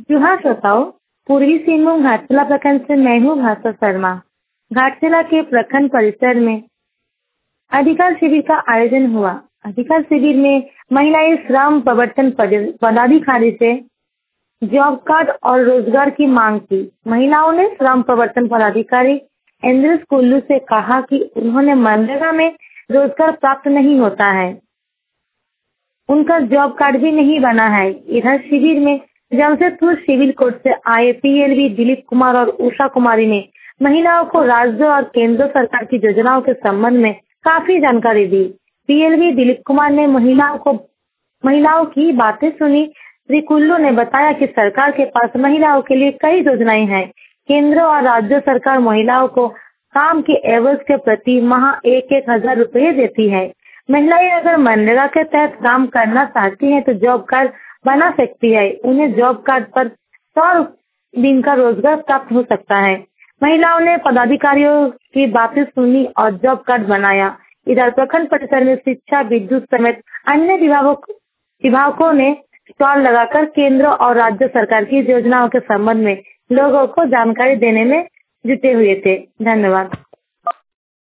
जोहार श्रोताओ, पूर्वी सिंहभूम घाटशिला प्रखंड से मैं हूँ भास्कर शर्मा। घाटशिला के प्रखंड परिसर में अधिकार शिविर का आयोजन हुआ। अधिकार शिविर में महिलाएं श्रम प्रवर्तन पदाधिकारी से जॉब कार्ड और रोजगार की मांग की। महिलाओं ने श्रम प्रवर्तन पदाधिकारी इंद्रेश कुल्लू से कहा कि उन्होंने मनरेगा में रोजगार प्राप्त नहीं होता है, उनका जॉब कार्ड भी नहीं बना है। इधर शिविर में जमशेदपुर सिविल कोर्ट से आए पीएलवी दिलीप कुमार और उषा कुमारी ने महिलाओं को राज्य और केंद्र सरकार की योजनाओं के संबंध में काफी जानकारी दी। पीएलवी दिलीप कुमार ने महिलाओं की बातें सुनी। श्री कुल्लू ने बताया कि सरकार के पास महिलाओं के लिए कई योजनाएं हैं। केंद्र और राज्य सरकार महिलाओं को काम के एवज के प्रति माह 1,000 रुपए देती है। महिलाएं अगर मनरेगा के तहत काम करना चाहती हैं तो जॉब कार्ड बना सकती है। उन्हें जॉब कार्ड पर 100 दिन का रोजगार प्राप्त हो सकता है। महिलाओं ने पदाधिकारियों की बातें सुनी और जॉब कार्ड बनाया। इधर प्रखंड परिसर में शिक्षा, विद्युत समेत अन्य विभागों ने स्टॉल लगाकर केंद्र और राज्य सरकार की योजनाओं के संबंध में लोगों को जानकारी देने में जुटे हुए थे। धन्यवाद।